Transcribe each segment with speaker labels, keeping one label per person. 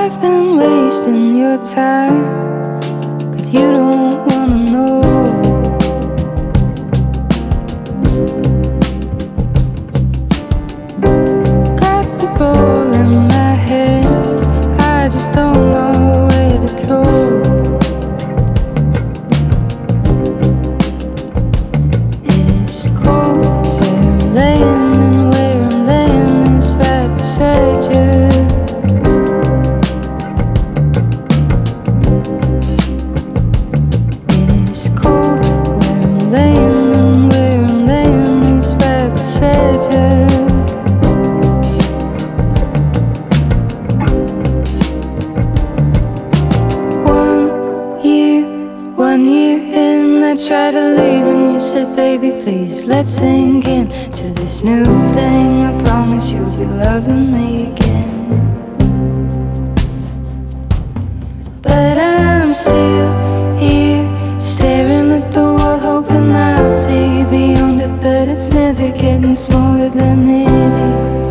Speaker 1: I've been wasting your time, but you don't wanna know. Got the ball in my hands, I just don't know where to throw. It is cold where I'm laying, and where I'm laying is right beside you. It is cold where I'm laying, and where I'm laying is right beside you. One year in, I tried to leave and you said, baby, please, let's sink in to this new thing. I promise you'll be loving me again. But I'm still here, staring at the wall, hoping I'll see beyond it. But it's never getting smaller than it is.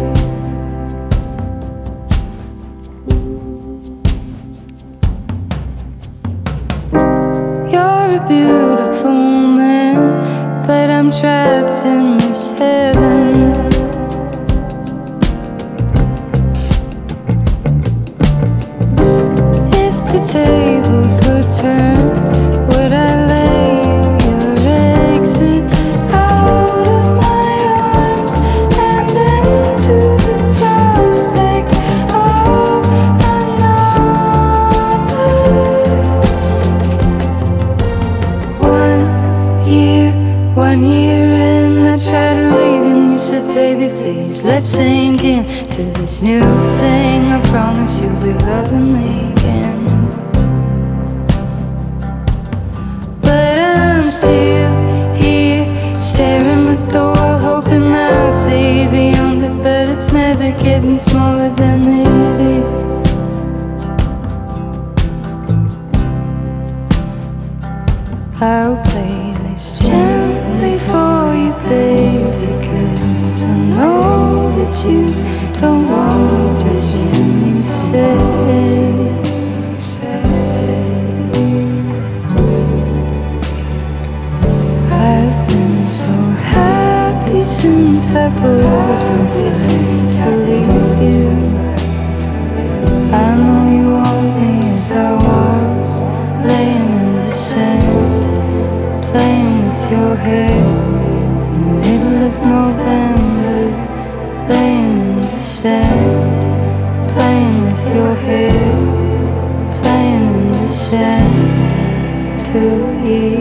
Speaker 1: You're a beautiful man, but I'm trapped in this heaven. If the tables were turned, would I lay your exit out of my arms and into the prospect of another? 1 year in, I tried to leave and you said, baby, please, let's sink in to this new thing. I promise you'll be loving me again. But I'm still here, staring at the wall, hoping I'll see beyond it. But it's never getting smaller than it is. I'll play this gently for you, baby, 'cause I know that you don't want to hear me say. I've been so happy since I put my feelings to leave you. I know you want me as I was, laying in the sand, playing with your hair in the middle of November. Laying in the sand, playing with your hair, playing in the sand. 2 years.